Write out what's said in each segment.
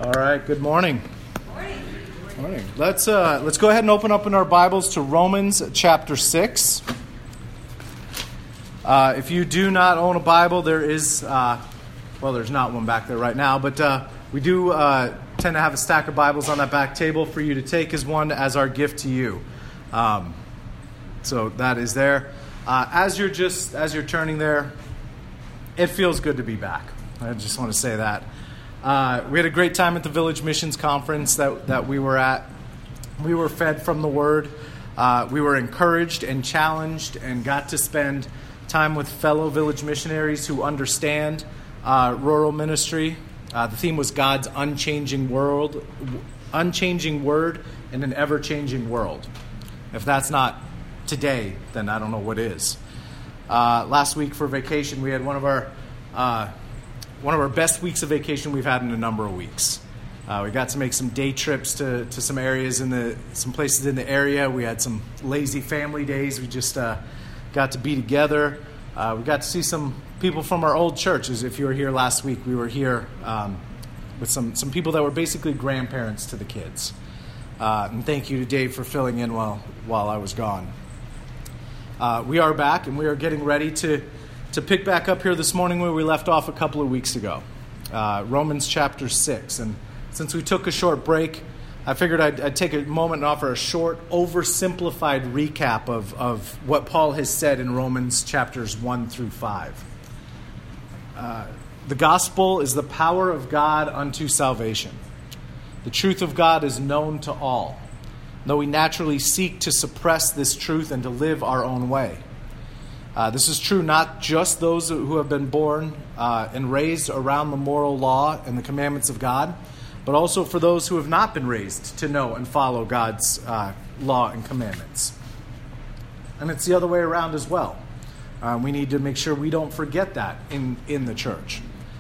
All right, good morning. Morning. Let's go ahead and open up in our Bibles to Romans chapter 6. If you do not own a Bible, there is, there's not one back there right now, but we do tend to have a stack of Bibles on that back table for you to take as one as our gift to you. So that is there. As you're turning there, it feels good to be back. I just want to say that. We had a great time at the Village Missions Conference that we were at. We were fed from the Word. We were encouraged and challenged and got to spend time with fellow village missionaries who understand rural ministry. The theme was God's unchanging word in an ever-changing world. If that's not today, then I don't know what is. Last week for vacation, we had one of our best weeks of vacation we've had in a number of weeks. We got to make some day trips to some areas some places in the area. We had some lazy family days. We just got to be together. We got to see some people from our old churches. If you were here last week, we were here with some people that were basically grandparents to the kids. And thank you to Dave for filling in while I was gone. We are back, and we are getting ready to pick back up here this morning where we left off a couple of weeks ago. Romans chapter 6. And since we took a short break, I figured I'd take a moment and offer a short, oversimplified recap of what Paul has said in Romans chapters 1 through 5. The gospel is the power of God unto salvation. The truth of God is known to all, though we naturally seek to suppress this truth and to live our own way. This is true not just those who have been born and raised around the moral law and the commandments of God, but also for those who have not been raised to know and follow God's law and commandments. And it's the other way around as well. We need to make sure we don't forget that in the church.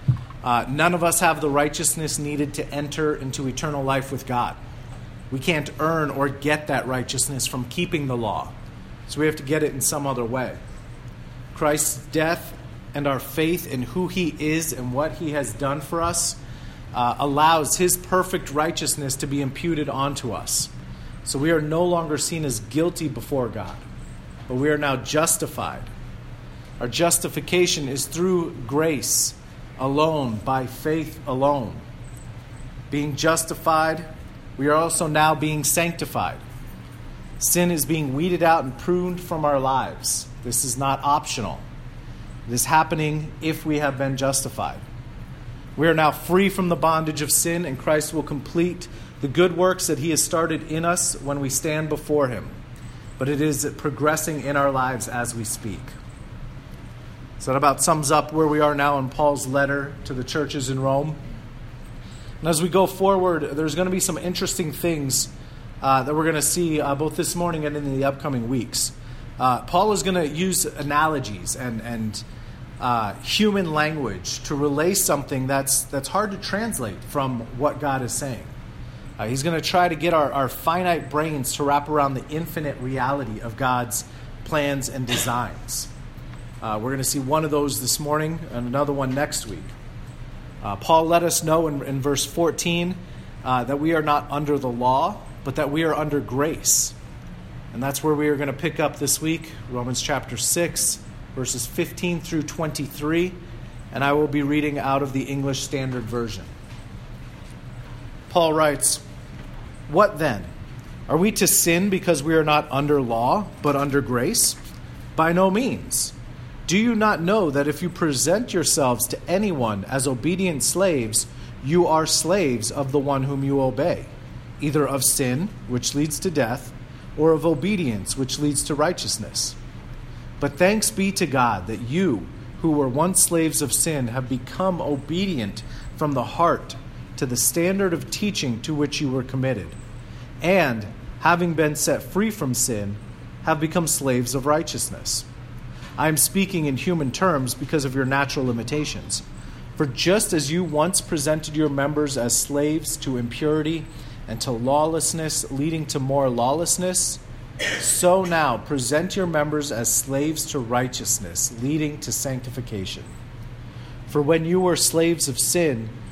None of us have the righteousness needed to enter into eternal life with God. We can't earn or get that righteousness from keeping the law, so we have to get it in some other way. Christ's death and our faith in who he is and what he has done for us allows his perfect righteousness to be imputed onto us. So we are no longer seen as guilty before God, but we are now justified. Our justification is through grace alone, by faith alone. Being justified, we are also now being sanctified. Sin is being weeded out and pruned from our lives. This is not optional. It is happening if we have been justified. We are now free from the bondage of sin, and Christ will complete the good works that he has started in us when we stand before him. But it is progressing in our lives as we speak. So that about sums up where we are now in Paul's letter to the churches in Rome. And as we go forward, there's going to be some interesting things that we're going to see both this morning and in the upcoming weeks. Paul is going to use analogies and human language to relay something that's hard to translate from what God is saying. He's going to try to get our finite brains to wrap around the infinite reality of God's plans and designs. We're going to see one of those this morning and another one next week. Paul let us know in verse 14 that we are not under the law, but that we are under grace. And that's where we are going to pick up this week, Romans chapter 6, verses 15 through 23. And I will be reading out of the English Standard Version. Paul writes, "What then? Are we to sin because we are not under law, but under grace? By no means. Do you not know that if you present yourselves to anyone as obedient slaves, you are slaves of the one whom you obey, either of sin, which leads to death, or of obedience, which leads to righteousness? But thanks be to God that you, who were once slaves of sin, have become obedient from the heart to the standard of teaching to which you were committed, and, having been set free from sin, have become slaves of righteousness. I am speaking in human terms because of your natural limitations. For just as you once presented your members as slaves to impurity and to lawlessness, leading to more lawlessness, so now present your members as slaves to righteousness, leading to sanctification. For when you were slaves of sin,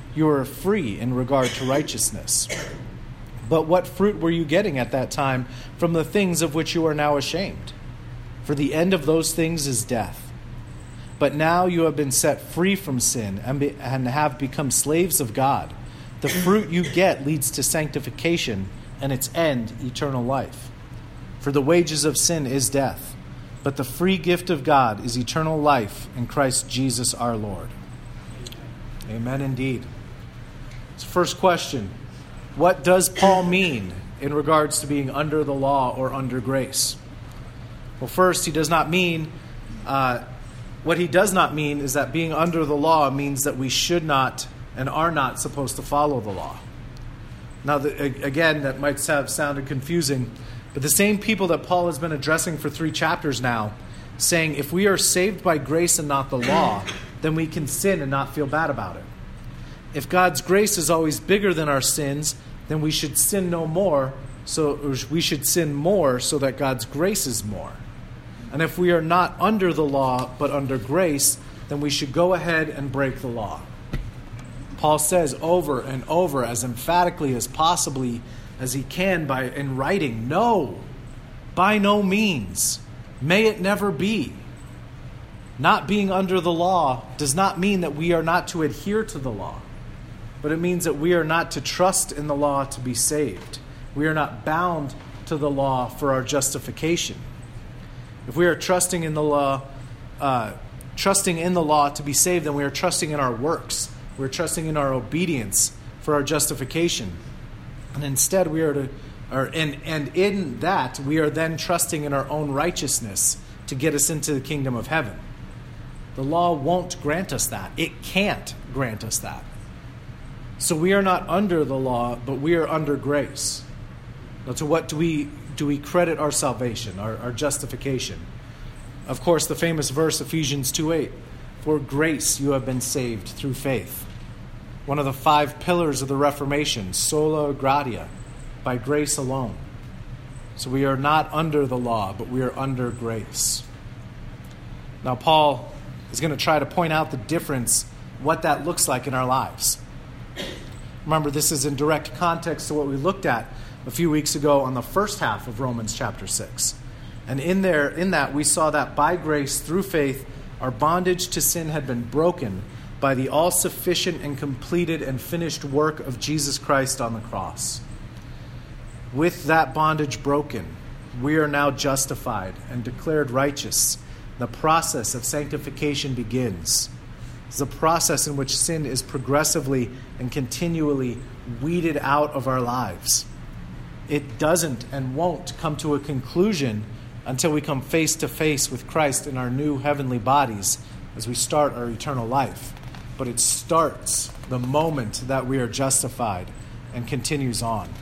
you were free in regard to righteousness. But what fruit were you getting at that time from the things of which you are now ashamed? For the end of those things is death. But now you have been set free from sin and have become slaves of God. The fruit you get leads to sanctification, and its end, eternal life. For the wages of sin is death, but the free gift of God is eternal life in Christ Jesus our Lord. Amen indeed. So first question, what does Paul mean in regards to being under the law or under grace? Well, first, he does not mean, what he does not mean is that being under the law means that we should not and are not supposed to follow the law. Now, again, that might have sounded confusing, but the same people that Paul has been addressing for 3 chapters now, saying if we are saved by grace and not the law, then we can sin and not feel bad about it. If God's grace is always bigger than our sins, then we should sin no more, or we should sin more so that God's grace is more. And if we are not under the law but under grace, then we should go ahead and break the law. Paul says over and over, as emphatically as possibly as he can in writing, no, by no means, may it never be. Not being under the law does not mean that we are not to adhere to the law, but it means that we are not to trust in the law to be saved. We are not bound to the law for our justification. If we are trusting in the law to be saved, then we are trusting in our works. We're trusting in our obedience for our justification. And instead we are in that we are then trusting in our own righteousness to get us into the kingdom of heaven. The law won't grant us that. It can't grant us that. So we are not under the law, but we are under grace. Now, to what do we credit our salvation, our justification? Of course, the famous verse, Ephesians 2:8, for grace you have been saved through faith. One of the 5 pillars of the Reformation, sola gratia, by grace alone. So we are not under the law, but we are under grace. Now, Paul is going to try to point out the difference, what that looks like in our lives. Remember, this is in direct context to what we looked at a few weeks ago on the first half of Romans chapter 6. And in that, we saw that by grace, through faith, our bondage to sin had been broken by the all-sufficient and completed and finished work of Jesus Christ on the cross. With that bondage broken, we are now justified and declared righteous. The process of sanctification begins. It's a process in which sin is progressively and continually weeded out of our lives. It doesn't and won't come to a conclusion until we come face to face with Christ in our new heavenly bodies as we start our eternal life. But it starts the moment that we are justified and continues on.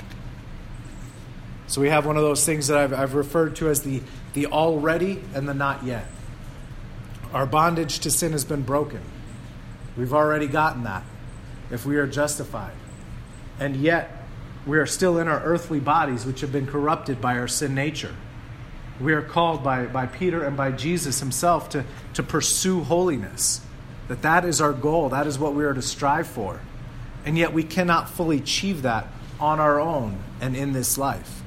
So we have one of those things that I've referred to as the already and the not yet. Our bondage to sin has been broken. We've already gotten that if we are justified. And yet, we are still in our earthly bodies, which have been corrupted by our sin nature. We are called by Peter and by Jesus himself to pursue holiness. That is our goal. That is what we are to strive for. And yet we cannot fully achieve that on our own and in this life.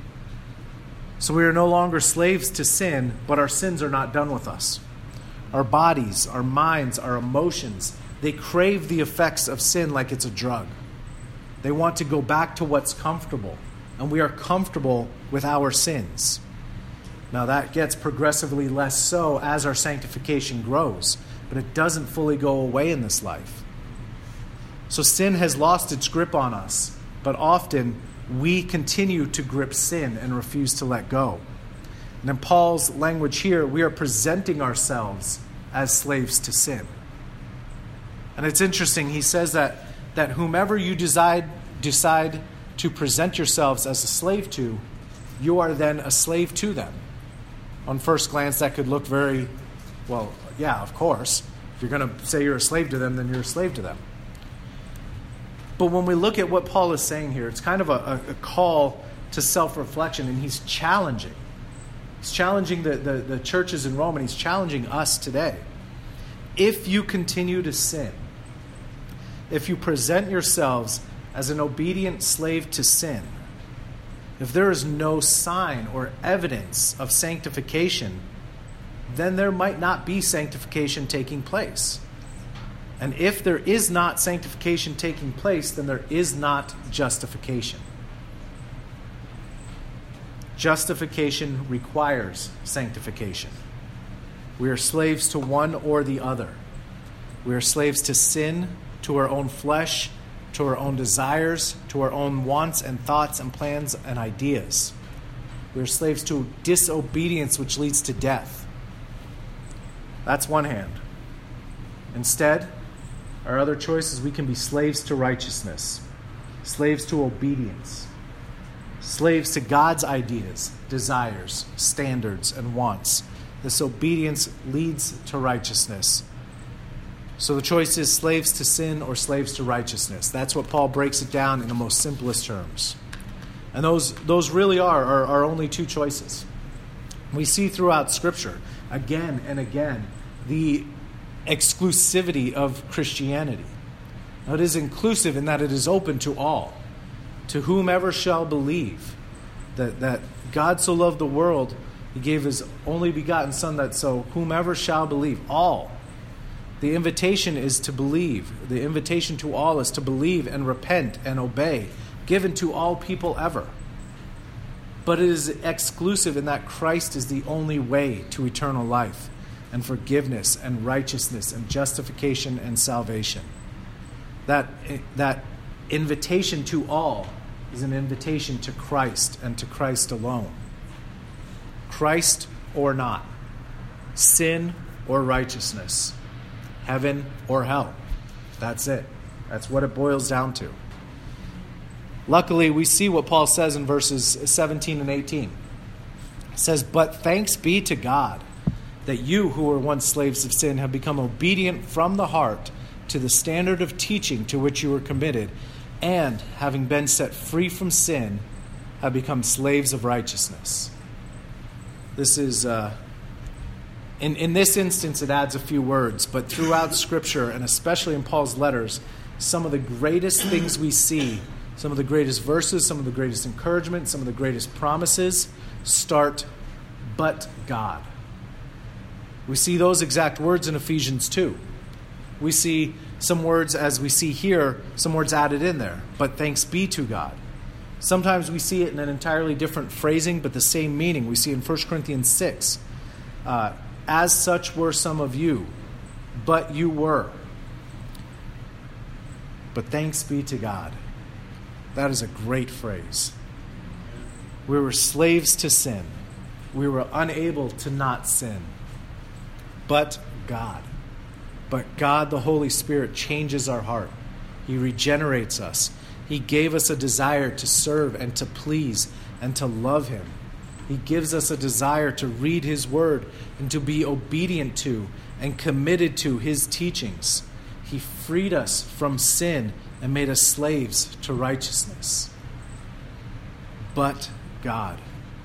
So we are no longer slaves to sin, but our sins are not done with us. Our bodies, our minds, our emotions, they crave the effects of sin like it's a drug. They want to go back to what's comfortable, and we are comfortable with our sins. Now that gets progressively less so as our sanctification grows, but it doesn't fully go away in this life. So sin has lost its grip on us, but often we continue to grip sin and refuse to let go. And in Paul's language here, we are presenting ourselves as slaves to sin. And it's interesting, he says that whomever you decide to present yourselves as a slave to, you are then a slave to them. On first glance, that could look very, well, yeah, of course. If you're going to say you're a slave to them, then you're a slave to them. But when we look at what Paul is saying here, it's kind of a call to self-reflection, and he's challenging. He's challenging the churches in Rome, and he's challenging us today. If you continue to sin, if you present yourselves as an obedient slave to sin, if there is no sign or evidence of sanctification, then there might not be sanctification taking place. And if there is not sanctification taking place, then there is not justification. Justification requires sanctification. We are slaves to one or the other. We are slaves to sin, to our own flesh, to our own desires, to our own wants and thoughts and plans and ideas. We are slaves to disobedience, which leads to death. That's one hand. Instead, our other choice is we can be slaves to righteousness, slaves to obedience, slaves to God's ideas, desires, standards, and wants. This obedience leads to righteousness. So the choice is slaves to sin or slaves to righteousness. That's what Paul breaks it down in the most simplest terms. And those really are our only two choices. We see throughout Scripture, again and again, the exclusivity of Christianity. Now, it is inclusive in that it is open to all, to whomever shall believe. That God so loved the world, He gave His only begotten Son, that so whomever shall believe, all. The invitation is to believe. The invitation to all is to believe and repent and obey, given to all people ever. But it is exclusive in that Christ is the only way to eternal life and forgiveness and righteousness and justification and salvation. That invitation to all is an invitation to Christ and to Christ alone. Christ or not, sin or righteousness, heaven or hell. That's it. That's what it boils down to. Luckily, we see what Paul says in verses 17 and 18. It says, "But thanks be to God that you who were once slaves of sin have become obedient from the heart to the standard of teaching to which you were committed, and, having been set free from sin, have become slaves of righteousness." This is... In this instance, it adds a few words, but throughout Scripture, and especially in Paul's letters, some of the greatest things we see, some of the greatest verses, some of the greatest encouragement, some of the greatest promises start, "but God." We see those exact words in Ephesians 2. We see some words, as we see here, some words added in there, "but thanks be to God." Sometimes we see it in an entirely different phrasing, but the same meaning. We see in 1 Corinthians 6, "As such were some of you, but you were. But thanks be to God." That is a great phrase. We were slaves to sin. We were unable to not sin. But God. But God, the Holy Spirit, changes our heart. He regenerates us. He gave us a desire to serve and to please and to love Him. He gives us a desire to read His Word and to be obedient to and committed to His teachings. He freed us from sin and made us slaves to righteousness. But God.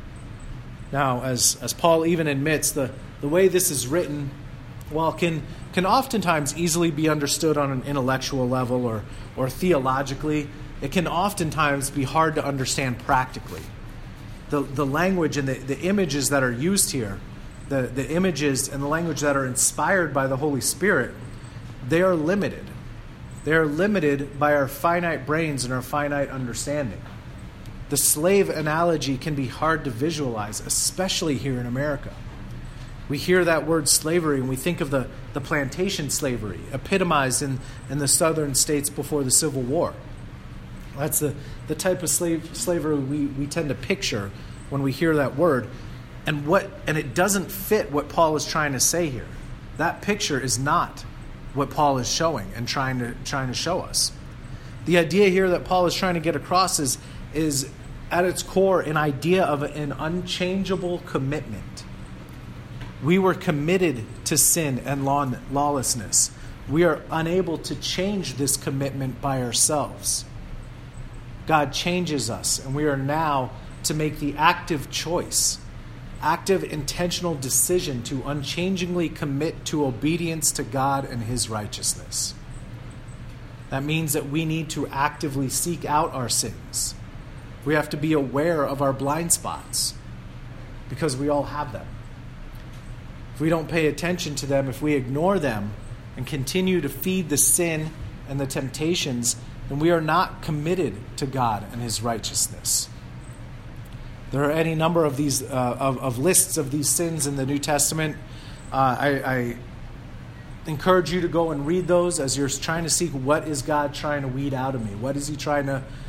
Now, as Paul even admits, the way this is written, well, can oftentimes easily be understood on an intellectual level or theologically. It can oftentimes be hard to understand practically. The language and the images that are used here, the images and the language that are inspired by the Holy Spirit, they are limited. They are limited by our finite brains and our finite understanding. The slave analogy can be hard to visualize, especially here in America. We hear that word slavery and we think of the plantation slavery epitomized in the southern states before the Civil War. That's the type of slavery we tend to picture when we hear that word. And it doesn't fit what Paul is trying to say here. That picture is not what Paul is showing and trying to show us. The idea here that Paul is trying to get across is at its core an idea of an unchangeable commitment. We were committed to sin and lawlessness. We are unable to change this commitment by ourselves. God changes us, and we are now to make the active choice, active intentional decision to unchangingly commit to obedience to God and His righteousness. That means that we need to actively seek out our sins. We have to be aware of our blind spots because we all have them. If we don't pay attention to them, if we ignore them and continue to feed the sin and the temptations, then we are not committed to God and his righteousness. There are any number of these of lists of these sins in the New Testament. I encourage you to go and read those as you're trying to seek, what is God trying to weed out of me? What is he trying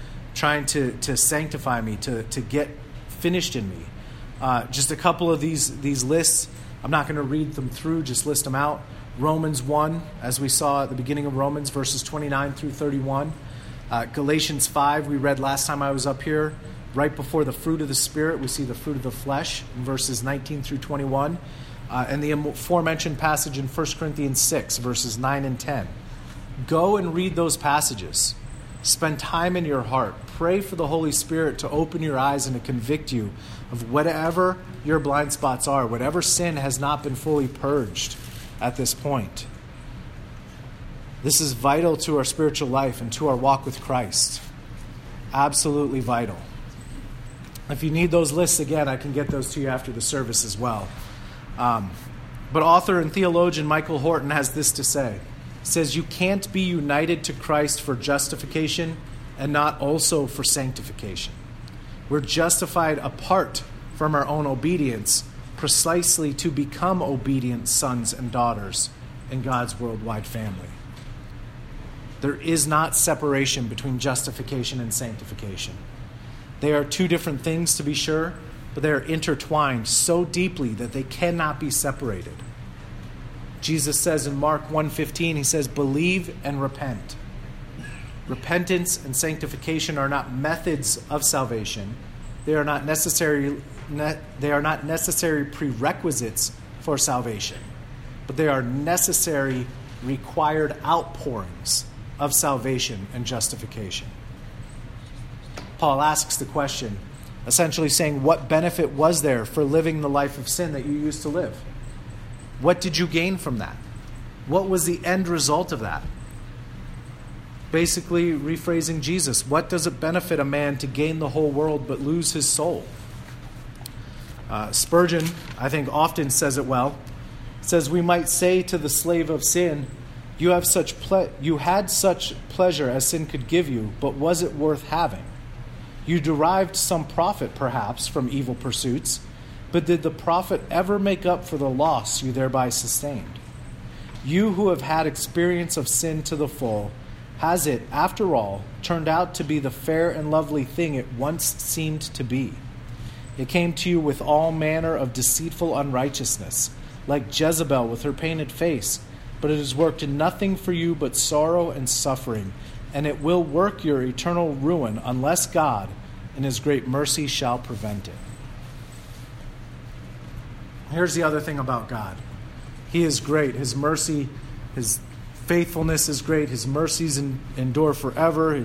to sanctify me, to get finished in me? Just a couple of these lists. I'm not going to read them through, just list them out. Romans 1, as we saw at the beginning of Romans, verses 29 through 31. Galatians 5, we read last time I was up here. Right before the fruit of the Spirit, we see the fruit of the flesh in verses 19 through 21. And the aforementioned passage in 1 Corinthians 6, verses 9 and 10. Go and read those passages. Spend time in your heart. Pray for the Holy Spirit to open your eyes and to convict you of whatever your blind spots are, whatever sin has not been fully purged at this point. This is vital to our spiritual life and to our walk with Christ. Absolutely vital. If you need those lists again, I can get those to you after the service as well. But author and theologian Michael Horton has this to say. He says, you can't be united to Christ for justification and not also for sanctification. We're justified apart from our own obedience, precisely to become obedient sons and daughters in God's worldwide family. There is not separation between justification and sanctification. They are two different things, to be sure, but they are intertwined so deeply that they cannot be separated. Jesus says in Mark 1:15, he says, believe and repent. Repentance and sanctification are not methods of salvation. They are not necessary prerequisites for salvation, but they are necessary, required outpourings of salvation and justification. Paul asks the question, essentially saying, what benefit was there for living the life of sin that you used to live? What did you gain from that? What was the end result of that? Basically, rephrasing Jesus, what does it benefit a man to gain the whole world but lose his soul? Spurgeon, I think, often says it well. It says, we might say to the slave of sin, you had such pleasure as sin could give you, but was it worth having? You derived some profit, perhaps, from evil pursuits, but did the profit ever make up for the loss you thereby sustained? You who have had experience of sin to the full, has it, after all, turned out to be the fair and lovely thing it once seemed to be? It came to you with all manner of deceitful unrighteousness, like Jezebel with her painted face, but it has worked nothing for you but sorrow and suffering, and it will work your eternal ruin unless God, in his great mercy, shall prevent it. Here's the other thing about God. He is great. His mercy, his faithfulness is great. His mercies endure forever.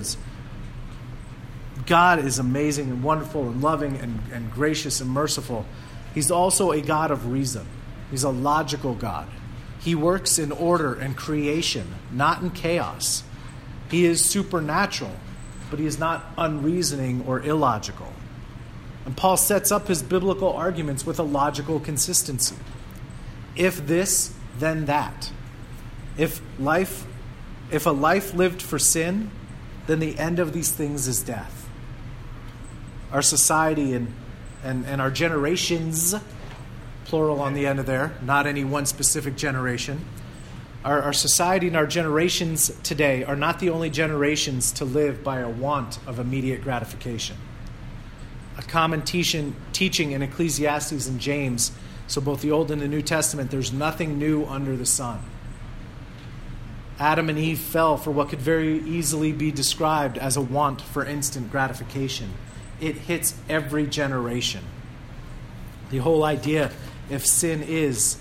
God is amazing and wonderful and loving and gracious and merciful. He's also a God of reason. He's a logical God. He works in order and creation, not in chaos. He is supernatural, but he is not unreasoning or illogical. And Paul sets up his biblical arguments with a logical consistency. If this, then that. If a life lived for sin, then the end of these things is death. Our society and our generations, plural on the end of there, not any one specific generation. Our society and our generations today are not the only generations to live by a want of immediate gratification. A common teaching in Ecclesiastes and James, so both the Old and the New Testament, there's nothing new under the sun. Adam and Eve fell for what could very easily be described as a want for instant gratification. It hits every generation. The whole idea, if sin is...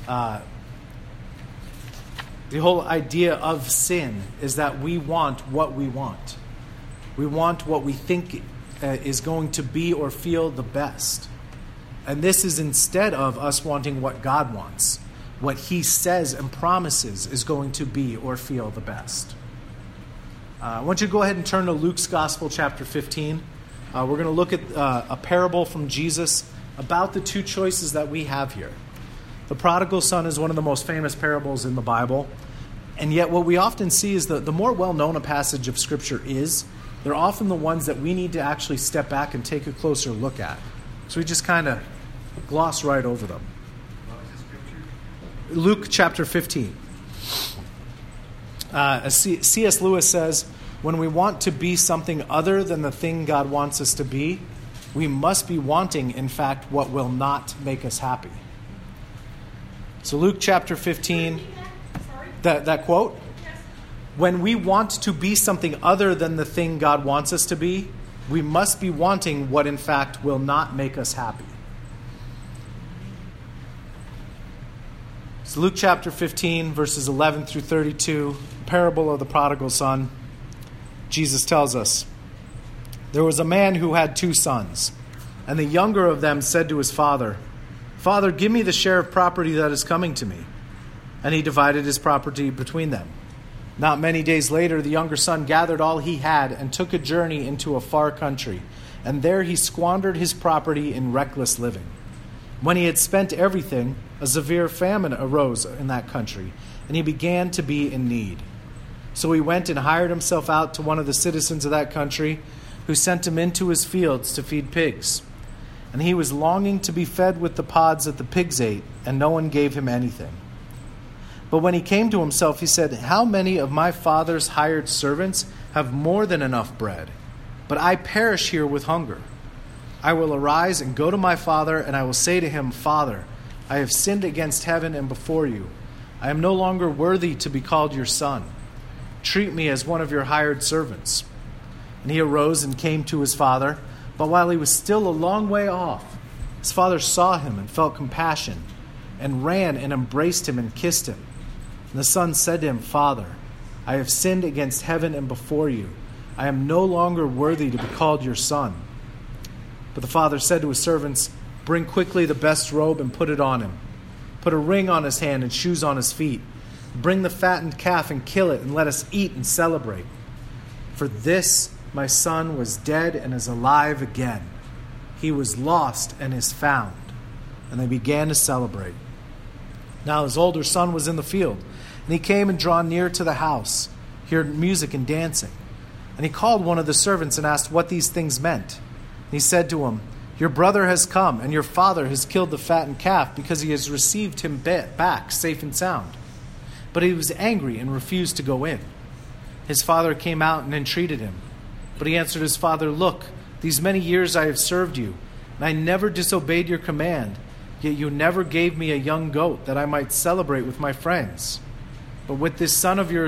the whole idea of sin is that we want what we want. We want what we think is going to be or feel the best. And this is instead of us wanting what God wants, what he says and promises is going to be or feel the best. I want you to go ahead and turn to Luke's Gospel, chapter 15. We're going to look at a parable from Jesus about the two choices that we have here. The prodigal son is one of the most famous parables in the Bible. And yet what we often see is that the more well-known a passage of Scripture is, they're often the ones that we need to actually step back and take a closer look at. So we just kind of gloss right over them. What was the scripture? Luke chapter 15. C.S. Lewis says, when we want to be something other than the thing God wants us to be, we must be wanting, in fact, what will not make us happy. So Luke chapter 15, that quote, when we want to be something other than the thing God wants us to be, we must be wanting what, in fact, will not make us happy. So Luke chapter 15, verses 11 through 32, parable of the prodigal son. Jesus tells us, there was a man who had 2 sons, and the younger of them said to his father, Father, give me the share of property that is coming to me. And he divided his property between them. Not many days later, the younger son gathered all he had and took a journey into a far country, and there he squandered his property in reckless living. When he had spent everything, a severe famine arose in that country, and he began to be in need. So he went and hired himself out to one of the citizens of that country, who sent him into his fields to feed pigs. And he was longing to be fed with the pods that the pigs ate, and no one gave him anything. But when he came to himself, he said, How many of my father's hired servants have more than enough bread? But I perish here with hunger. I will arise and go to my father, and I will say to him, Father, I have sinned against heaven and before you. I am no longer worthy to be called your son. Treat me as one of your hired servants. And he arose and came to his father. But while he was still a long way off, his father saw him and felt compassion, and ran and embraced him and kissed him. And the son said to him, Father, I have sinned against heaven and before you. I am no longer worthy to be called your son. But the father said to his servants, Bring quickly the best robe and put it on him. Put a ring on his hand and shoes on his feet. Bring the fattened calf and kill it, and let us eat and celebrate. For this my son was dead and is alive again. He was lost and is found. And they began to celebrate. Now his older son was in the field, and he came and drew near to the house, heard music and dancing. And he called one of the servants and asked what these things meant. And he said to him, Your brother has come, and your father has killed the fattened calf, because he has received him back safe and sound. But he was angry and refused to go in. His father came out and entreated him. But he answered his father, Look, these many years I have served you, and I never disobeyed your command. Yet you never gave me a young goat that I might celebrate with my friends. But when this son of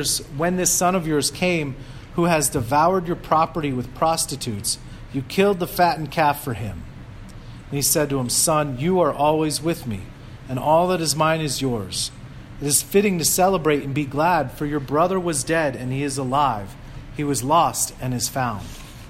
yours came, who has devoured your property with prostitutes, you killed the fattened calf for him. And he said to him, Son, you are always with me, and all that is mine is yours. It is fitting to celebrate and be glad, for your brother was dead and he is alive. He was lost and is found.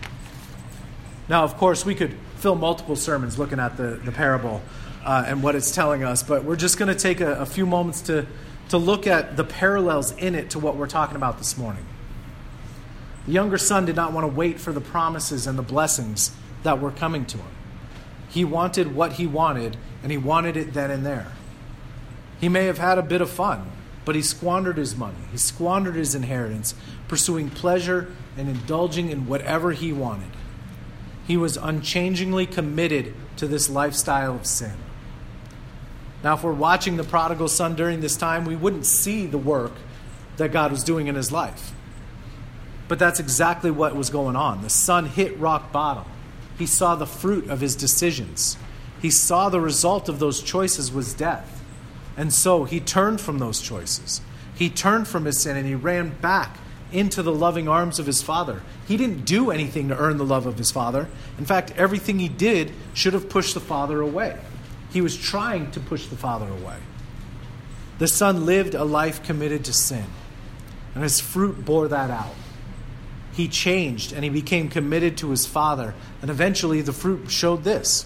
Now, of course, we could fill multiple sermons looking at the parable and what it's telling us, but we're just going to take a few moments to look at the parallels in it to what we're talking about this morning. The younger son did not want to wait for the promises and the blessings that were coming to him. He wanted what he wanted, and he wanted it then and there. He may have had a bit of fun, but he squandered his money. He squandered his inheritance, pursuing pleasure and indulging in whatever he wanted. He was unchangingly committed to this lifestyle of sin. Now, if we're watching the prodigal son during this time, we wouldn't see the work that God was doing in his life. But that's exactly what was going on. The son hit rock bottom. He saw the fruit of his decisions. He saw the result of those choices was death. And so he turned from those choices. He turned from his sin and he ran back into the loving arms of his father. He didn't do anything to earn the love of his father. In fact, everything he did should have pushed the father away. He was trying to push the father away. The son lived a life committed to sin, and his fruit bore that out. He changed and he became committed to his father, and eventually the fruit showed this.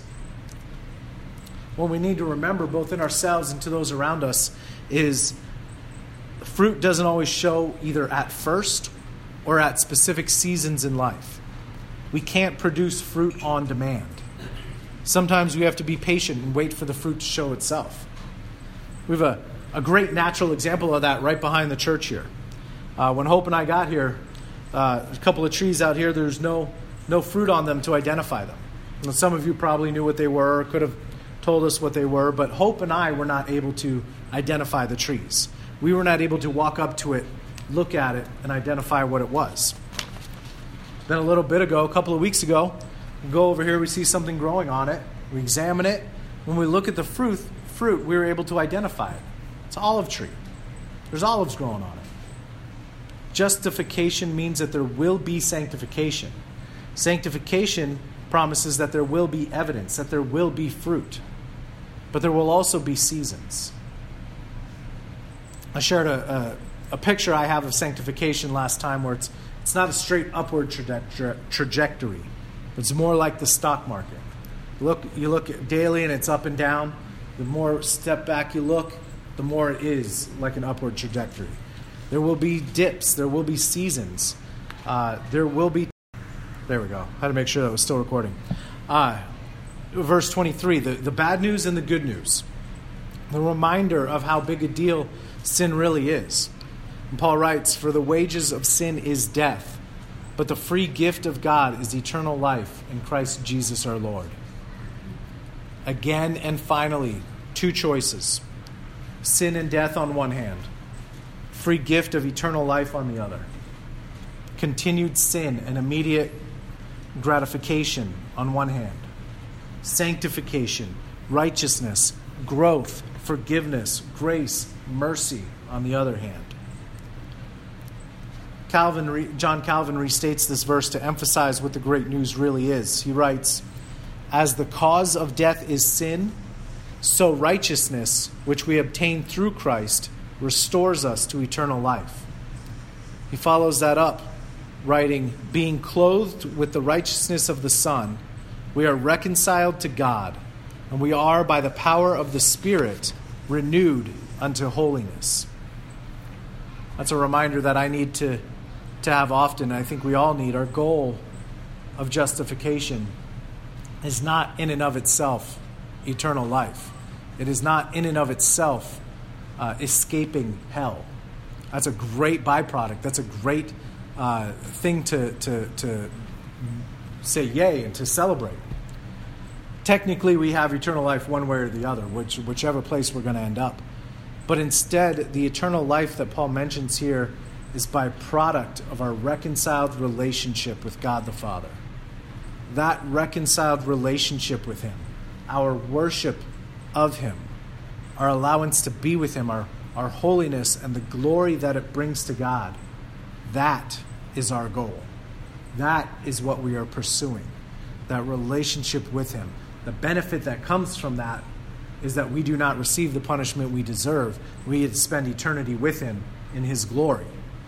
What we need to remember, both in ourselves and to those around us, is fruit doesn't always show either at first or at specific seasons in life. We can't produce fruit on demand. Sometimes we have to be patient and wait for the fruit to show itself. We have a great natural example of that right behind the church here. When Hope and I got here, a couple of trees out here, there's no fruit on them to identify them. And some of you probably knew what they were or could have told us what they were, but Hope and I were not able to identify the trees. We were not able to walk up to it, look at it, and identify what it was. Then a little bit ago, a couple of weeks ago, we go over here, we see something growing on it, we examine it. When we look at the fruit, we were able to identify it. It's an olive tree. There's olives growing on it. Justification means that there will be sanctification. Sanctification promises that there will be evidence, that there will be fruit. But there will also be seasons. I shared a picture I have of sanctification last time where it's not a straight upward trajectory. It's more like the stock market. You look daily and it's up and down. The more step back you look, the more it is like an upward trajectory. There will be dips. There will be seasons. There will be... There we go. I had to make sure that was still recording. Verse 23, the bad news and the good news. The reminder of how big a deal sin really is. And Paul writes, "For the wages of sin is death, but the free gift of God is eternal life in Christ Jesus our Lord." Again and finally, two choices. Sin and death on one hand. Free gift of eternal life on the other. Continued sin and immediate gratification on one hand. Sanctification, righteousness, growth, forgiveness, grace, mercy on the other hand. John Calvin restates this verse to emphasize what the great news really is. He writes, "As the cause of death is sin, so righteousness, which we obtain through Christ, restores us to eternal life." He follows that up, writing, "Being clothed with the righteousness of the Son, we are reconciled to God, and we are, by the power of the Spirit, renewed unto holiness." That's a reminder that I need to have often. I think we all need. Our goal of justification is not in and of itself eternal life. It is not in and of itself escaping hell. That's a great byproduct. That's a great thing to say yay and to celebrate. Technically, we have eternal life one way or the other, whichever place we're going to end up. But instead, the eternal life that Paul mentions here is by product of our reconciled relationship with God the Father. That reconciled relationship with Him, our worship of Him, our allowance to be with Him, our holiness and the glory that it brings to God, that is our goal. That is what we are pursuing, that relationship with Him. The benefit that comes from that is that we do not receive the punishment we deserve. We get to spend eternity with Him in His glory.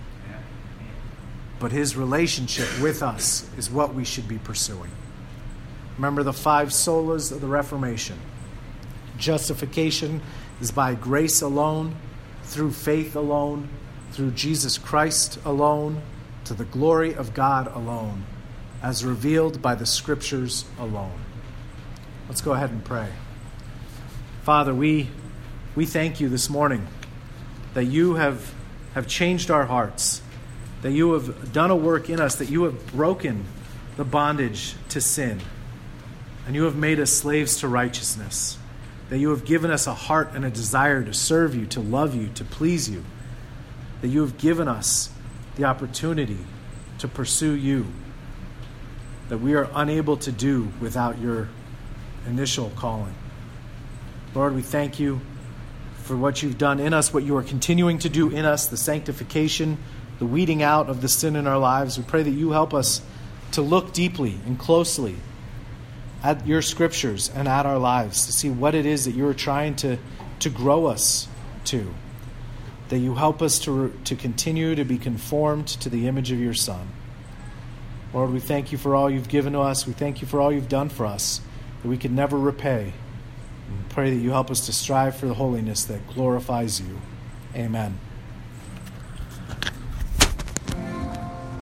But His relationship with us is what we should be pursuing. Remember the 5 solas of the Reformation. Justification is by grace alone, through faith alone, through Jesus Christ alone, to the glory of God alone, as revealed by the Scriptures alone. Let's go ahead and pray. Father, we thank You this morning that You have changed our hearts, that You have done a work in us, that You have broken the bondage to sin, and You have made us slaves to righteousness, that You have given us a heart and a desire to serve You, to love You, to please You, that You have given us the opportunity to pursue You, that we are unable to do without Your initial calling. Lord, we thank You for what You've done in us, what You are continuing to do in us, the sanctification, the weeding out of the sin in our lives. We pray that You help us to look deeply and closely at Your Scriptures and at our lives to see what it is that You are trying to grow us to, that You help us to continue to be conformed to the image of Your Son. Lord, we thank You for all You've given to us. We thank You for all You've done for us that we can never repay. We pray that You help us to strive for the holiness that glorifies You. Amen.